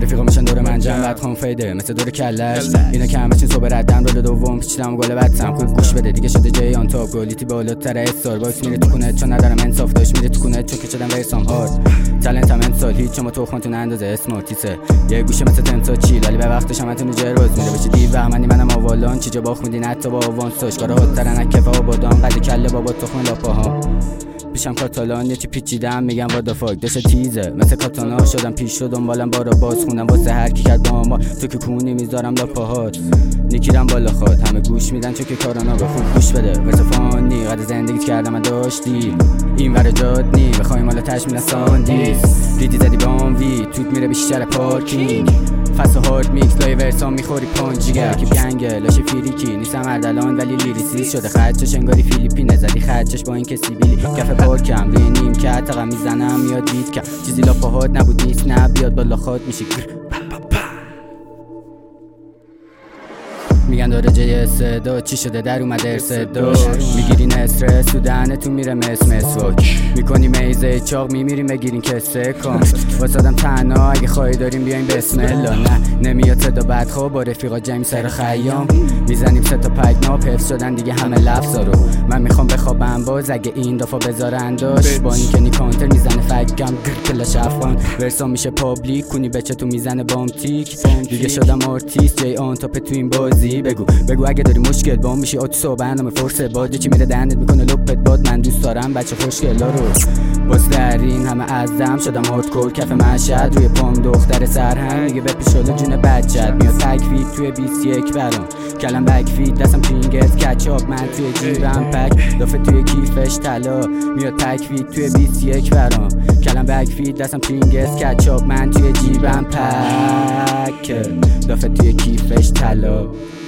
رفیقا میشن دور من جمع بعد خون فیده مثل دور کلش اینا که همه چین صبح ردم رول دوم پیچیدم گل بدتم خوب گوش بده دیگه شده جای آن تاپ گلیتی بالاتر استار باکس میره تو خونه چون ندارم انصاف داشت میره تو خونه چون که شدم ورسام هارد تالنت هم امسال هیچ چما تو خونتون اندازه اسمارتیسه یه گوشه مثل تمسا چیل ولی به وقتش همتون جرواز میره بشه دیو همانی منم آوالان چیجا باخوندین حتی با آوانساش کارا هترن اکفا و بادام قد کله بابا تخم لاپاها پیشم کاتالان یه چی پیچیدم میگم وادا فاک داشت تیزه مثل کاتانا شدم پیش رو دنبالم بارا باز خوندم واسه هر کی کرد با ما تو که کونی میذارم لاپاهات نیکیرم بالا خواد همه گوش میدن چون که کارانا به خوب گوش بده مثل فانی قد زندگیت کردم من داشتی این ور جاد نی بخوایم حالا تش میرن ساندیس دیدی زدی بام وی توت میره بیشتر پارکینگ فس و هارد میکس لای ورسام میخوری پانجیگر کی گنگه لاشه فیریکی نیستم اردلان ولی لیریسیست شده خرچش انگاری فیلیپینه زدی خرچش با این که سیبیلی کف پارکم روی نیم که تقم میزنم میاد بیت کم چیزی لاپاهات نبود نیست نه بیاد بالا خود میشه میگن داره جه صدا چی شده در اومده ارصدا میگیرین استرس تو دهنتون میره مسواک میکنی میزه چاق میمیریم بگیرین کسه کن واسادم تنها اگه خواهی داریم بیاین بسم الله نه نمیاد صدا بد خواب با رفیقا جمعی سر خیام میزنیم سه تا پگناب حفظ شدن دیگه همه لفظا رو من میخوام بخوابم باز اگه این دفعه بذارن داشت با این که نی کانتر میزنه فکم کلاش افغان ورسام میشه پابلیک کنی بچه تو میزنه بامتیک دیگه شدم آرتیست جای آن تاپ تو این بازی بگو اگه داری مشکل با میشی اتو برنامه فرصه باد چی میره دهنت میکنه لپت باد من دوست دارم بچه خوشگلا رو باز در این همه ازدم شدم هاردکور کف مشهد روی پام دختر سرهنگ میگه بپیشاله جون بچت میاد تکفید توی 21 برام کلم بکفید دستم پینگت کچاپ من توی جیبم پک دافه توی کیفش طلا میاد تکفید توی 21 برام کلم بکفید دستم پینگت کچاپ من توی جیبم پک دافه توی کیفش طلا